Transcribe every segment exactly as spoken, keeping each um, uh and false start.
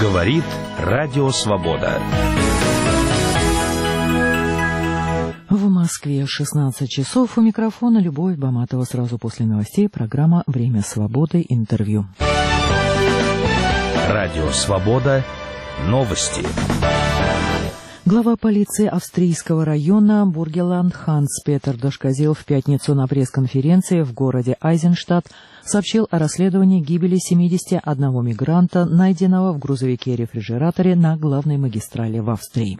Говорит Радио Свобода. В Москве шестнадцать часов. У микрофона Любовь Баматова. Сразу после новостей программа «Время свободы. Интервью». Радио Свобода. Новости. Глава полиции австрийского района Бургеланд Ханс Петер Дашказил в пятницу на пресс-конференции в городе Айзенштадт сообщил о расследовании гибели семидесяти одного мигранта, найденного в грузовике-рефрижераторе на главной магистрали в Австрии.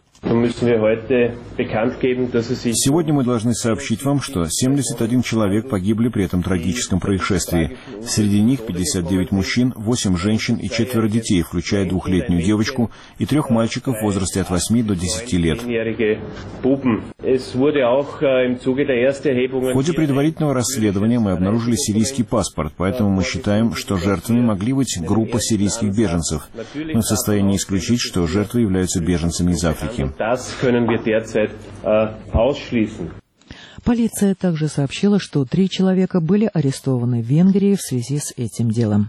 Сегодня мы должны сообщить вам, что семьдесят один человек погибли при этом трагическом происшествии. Среди них пятьдесят девять мужчин, восемь женщин и четверо детей, включая двухлетнюю девочку и трех мальчиков в возрасте от восьми до десяти лет. В ходе предварительного расследования мы обнаружили сирийский паспорт, поэтому мы считаем, что жертвами могли быть группа сирийских беженцев. Мы в состоянии исключить, что жертвы являются беженцами из Африки. Полиция также сообщила, что три человека были арестованы в Венгрии в связи с этим делом.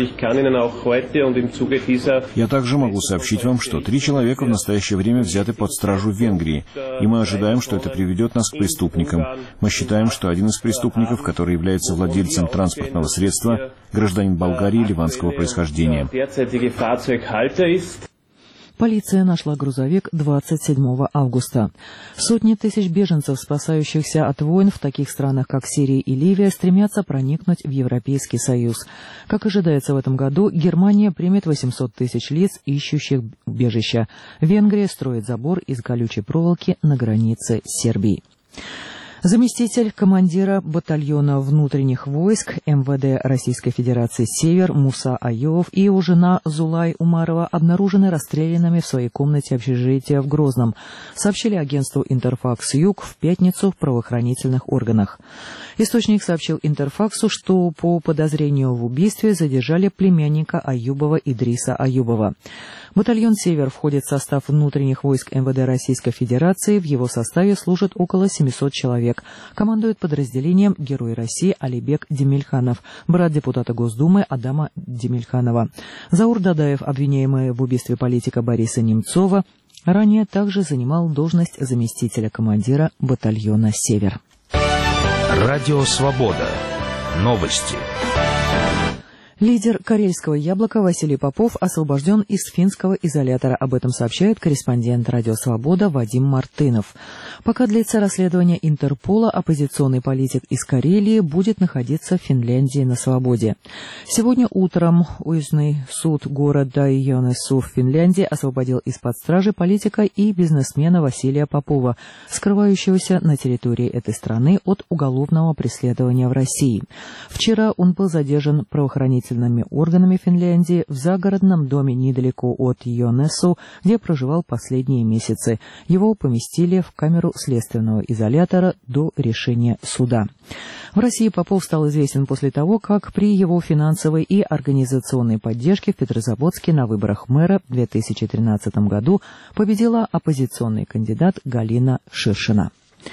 Я также могу сообщить вам, что три человека в настоящее время взяты под стражу в Венгрии, и мы ожидаем, что это приведет нас к преступникам. Мы считаем, что один из преступников, который является владельцем транспортного средства, гражданин Болгарии ливанского происхождения. Полиция нашла грузовик двадцать седьмого августа. Сотни тысяч беженцев, спасающихся от войн в таких странах, как Сирия и Ливия, стремятся проникнуть в Европейский Союз. Как ожидается в этом году, Германия примет восемьсот тысяч лиц, ищущих убежища. Венгрия строит забор из колючей проволоки на границе с Сербией. Заместитель командира батальона внутренних войск эм вэ дэ Российской Федерации «Север» Муса Айовов и его жена Зулай Умарова обнаружены расстрелянными в своей комнате общежития в Грозном, сообщили агентству «Интерфакс-Юг» в пятницу в правоохранительных органах. Источник сообщил «Интерфаксу», что по подозрению в убийстве задержали племянника Аюбова Идриса Аюбова. Батальон «Север» входит в состав внутренних войск эм вэ дэ Российской Федерации. В его составе служат около семисот человек. Командует подразделением Герой России Алибек Демельханов, брат депутата Госдумы Адама Демельханова. Заур Дадаев, обвиняемый в убийстве политика Бориса Немцова, ранее также занимал должность заместителя командира батальона «Север». Радио Свобода. Новости. Лидер карельского «Яблока» Василий Попов освобожден из финского изолятора. Об этом сообщает корреспондент «Радио Свобода» Вадим Мартынов. Пока длится расследование Интерпола, оппозиционный политик из Карелии будет находиться в Финляндии на свободе. Сегодня утром уездный суд города Йонесу в Финляндии освободил из-под стражи политика и бизнесмена Василия Попова, скрывающегося на территории этой страны от уголовного преследования в России. Вчера он был задержан правоохранительными органами Финляндии в загородном доме недалеко от Йонесу, где проживал последние месяцы. Его поместили в камеру следственного изолятора до решения суда. В России Попов стал известен после того, как при его финансовой и организационной поддержке в Петрозаводске на выборах мэра в две тысячи тринадцатом году победила оппозиционный кандидат Галина Ширшина.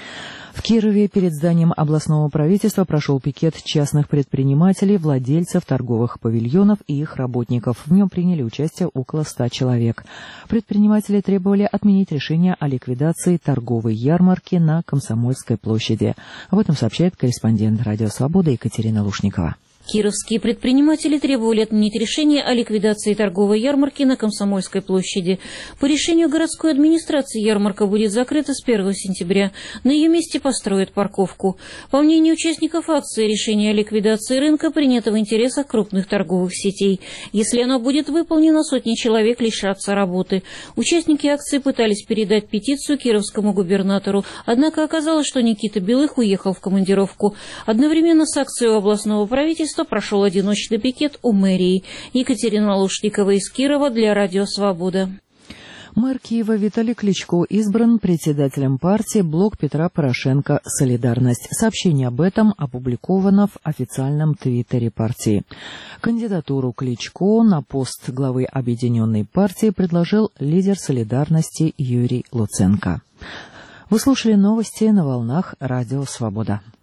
В Кирове перед зданием областного правительства прошел пикет частных предпринимателей, владельцев торговых павильонов и их работников. В нем приняли участие около ста человек. Предприниматели требовали отменить решение о ликвидации торговой ярмарки на Комсомольской площади. Об этом сообщает корреспондент «Радио Свобода» Екатерина Лушникова. Кировские предприниматели требовали отменить решение о ликвидации торговой ярмарки на Комсомольской площади. По решению городской администрации ярмарка будет закрыта с первого сентября. На ее месте построят парковку. По мнению участников акции, решение о ликвидации рынка принято в интересах крупных торговых сетей. Если оно будет выполнено, сотни человек лишатся работы. Участники акции пытались передать петицию кировскому губернатору, однако оказалось, что Никита Белых уехал в командировку. Одновременно с акцией у областного правительства прошел одиночный пикет у мэрии. Екатерина Лушникова из Кирова для Радио Свобода. Мэр Киева Виталий Кличко избран председателем партии «Блок Петра Порошенко. Солидарность». Сообщение об этом опубликовано в официальном твиттере партии. Кандидатуру Кличко на пост главы Объединенной партии предложил лидер «Солидарности» Юрий Луценко. Вы слушали новости на волнах Радио Свобода.